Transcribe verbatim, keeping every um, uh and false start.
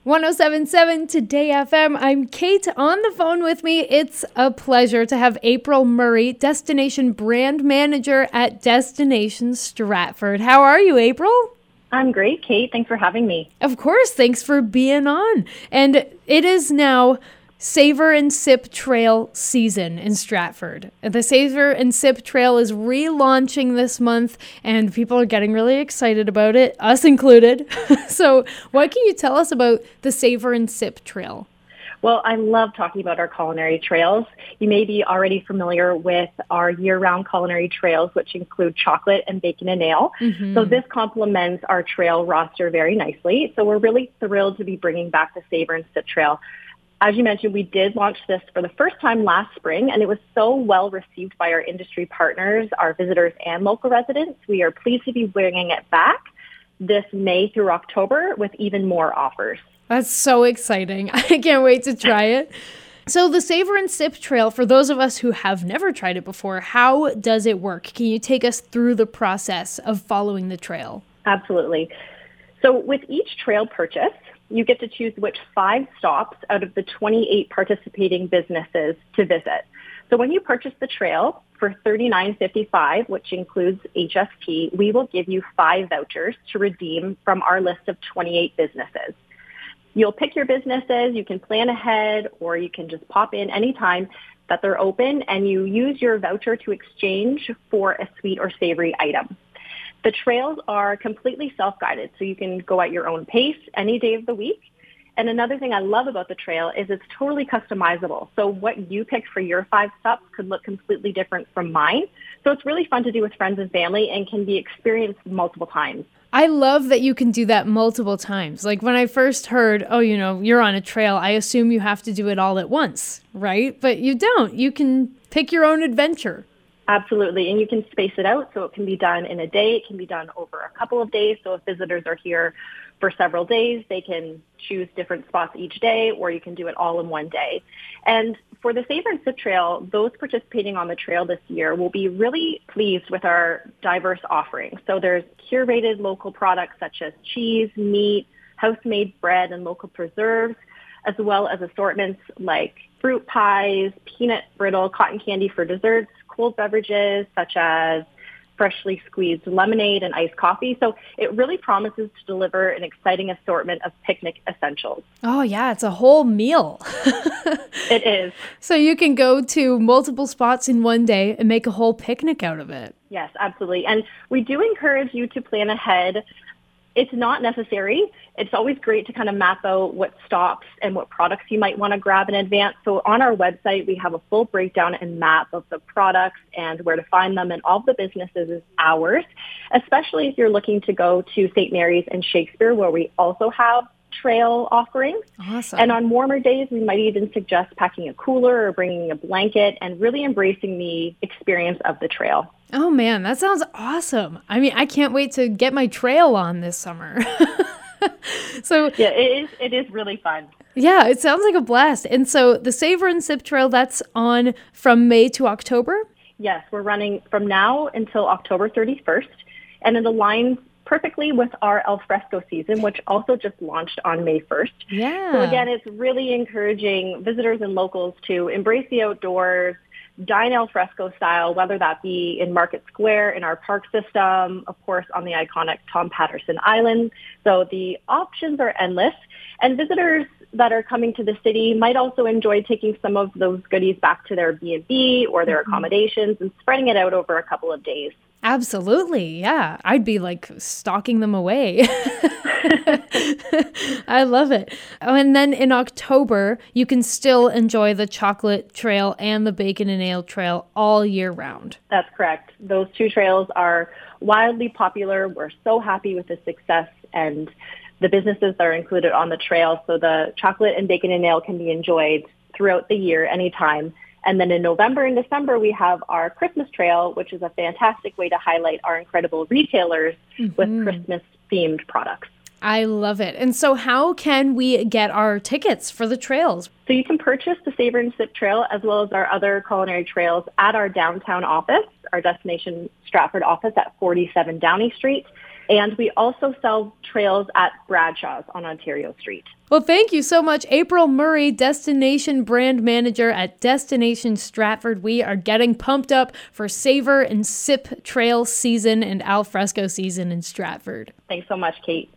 one oh seven point seven Today F M. I'm Kate. On the phone with me, it's a pleasure to have April Murray, Destination Brand Manager at Destination Stratford. How are you, April? I'm great, Kate. Thanks for having me. Of course. Thanks for being on. And it is now Savor and Sip Trail season in Stratford. The Savor and Sip Trail is relaunching this month, and people are getting really excited about it, us included. So what can you tell us about the Savor and Sip Trail? Well, I love talking about our culinary trails. You may be already familiar with our year-round culinary trails, which include chocolate and bacon and ale. Mm-hmm. So this complements our trail roster very nicely. So we're really thrilled to be bringing back the Savor and Sip Trail. As you mentioned, we did launch this for the first time last spring, and it was so well received by our industry partners, our visitors, and local residents. We are pleased to be bringing it back this May through October with even more offers. That's so exciting. I can't wait to try it. So the Savor and Sip Trail, for those of us who have never tried it before, how does it work? Can you take us through the process of following the trail? Absolutely. So with each trail purchase, you get to choose which five stops out of the twenty-eight participating businesses to visit. So when you purchase the trail for thirty-nine fifty-five, which includes H S T, we will give you five vouchers to redeem from our list of twenty-eight businesses. You'll pick your businesses, you can plan ahead, or you can just pop in anytime that they're open, and you use your voucher to exchange for a sweet or savory item. The trails are completely self-guided, so you can go at your own pace any day of the week. And another thing I love about the trail is it's totally customizable. So what you pick for your five stops could look completely different from mine. So it's really fun to do with friends and family and can be experienced multiple times. I love that you can do that multiple times. Like when I first heard, oh, you know, you're on a trail, I assume you have to do it all at once, right? But you don't. You can pick your own adventure. Absolutely. And you can space it out. So it can be done in a day. It can be done over a couple of days. So if visitors are here for several days, they can choose different spots each day, or you can do it all in one day. And for the Savor and Sip Trail, those participating on the trail this year will be really pleased with our diverse offerings. So there's curated local products such as cheese, meat, house-made bread, and local preserves, as well as assortments like fruit pies, peanut brittle, cotton candy for desserts, cold beverages such as freshly squeezed lemonade and iced coffee. So it really promises to deliver an exciting assortment of picnic essentials. Oh, yeah, it's a whole meal. It is. So you can go to multiple spots in one day and make a whole picnic out of it. Yes, absolutely. And we do encourage you to plan ahead. It's not necessary. It's always great to kind of map out what stops and what products you might want to grab in advance. So on our website, we have a full breakdown and map of the products and where to find them, and all the businesses is ours, especially if you're looking to go to Saint Mary's and Shakespeare, where we also have trail offerings. Awesome. And on warmer days, we might even suggest packing a cooler or bringing a blanket and really embracing the experience of the trail. Oh, man, that sounds awesome. I mean, I can't wait to get my trail on this summer. So yeah, it is, it is really fun. Yeah, it sounds like a blast. And so the Savor and Sip Trail, that's on from May to October? Yes, we're running from now until October thirty-first, and it aligns perfectly with our al fresco season, which also just launched on May first. Yeah. So again, it's really encouraging visitors and locals to embrace the outdoors, dine al fresco style, whether that be in Market Square, in our park system, of course, on the iconic Tom Patterson Island. So the options are endless. And visitors that are coming to the city might also enjoy taking some of those goodies back to their B and B or their accommodations and spreading it out over a couple of days. Absolutely. Yeah. I'd be like stocking them away. I love it. Oh, and then in October, you can still enjoy the chocolate trail and the bacon and ale trail all year round. That's correct. Those two trails are wildly popular. We're so happy with the success and the businesses that are included on the trail. So the chocolate and bacon and ale can be enjoyed throughout the year, anytime. And then in November and December, we have our Christmas trail, which is a fantastic way to highlight our incredible retailers mm-hmm. with Christmas-themed products. I love it. And so how can we get our tickets for the trails? So you can purchase the Savor and Sip Trail as well as our other culinary trails at our downtown office, our Destination Stratford office at forty-seven Downey Street. And we also sell trails at Bradshaw's on Ontario Street. Well, thank you so much, April Murray, Destination Brand Manager at Destination Stratford. We are getting pumped up for Savor and Sip Trail season and Alfresco season in Stratford. Thanks so much, Kate.